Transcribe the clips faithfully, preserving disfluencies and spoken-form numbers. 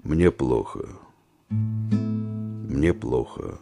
Мне плохо. Мне плохо.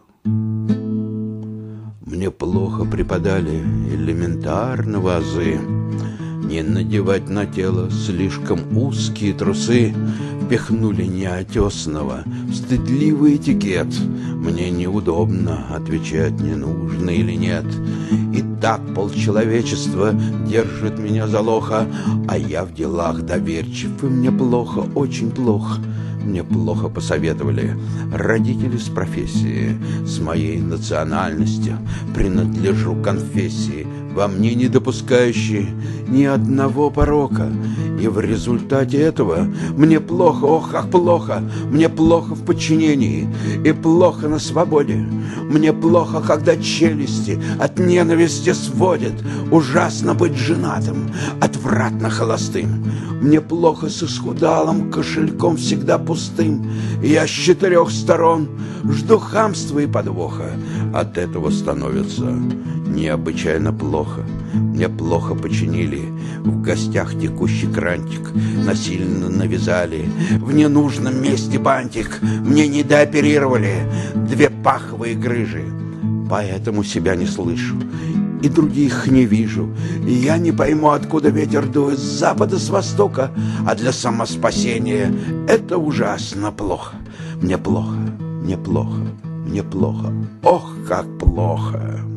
Мне плохо преподали элементарно азы. Не надевать на тело слишком узкие трусы. Впихнули неотесного в стыдливый этикет. Мне неудобно отвечать, не нужно или нет. И так полчеловечества держит меня за лоха, а я в делах доверчив, и мне плохо, очень плохо. Мне плохо посоветовали родители с профессии. С моей национальностью принадлежу конфессии, во мне не допускающей ни одного порока. И в результате этого мне плохо, ох, как плохо. Мне плохо в подчинении и плохо на свободе. Мне плохо, когда челюсти от ненависти сводят. Ужасно быть женатым, отвратно холостым. Мне плохо с исхудалым кошельком всегда пустым. Я с четырех сторон жду хамства и подвоха. От этого становится необычайно плохо. Мне плохо починили в гостях текущий крантик, насильно навязали в ненужном месте бантик. Мне не дооперировали две паховые грыжи, поэтому себя не слышу и других не вижу. И я не пойму, откуда ветер дует, с запада, с востока, а для самоспасения это ужасно плохо. Мне плохо, мне плохо, мне плохо, ох, как плохо.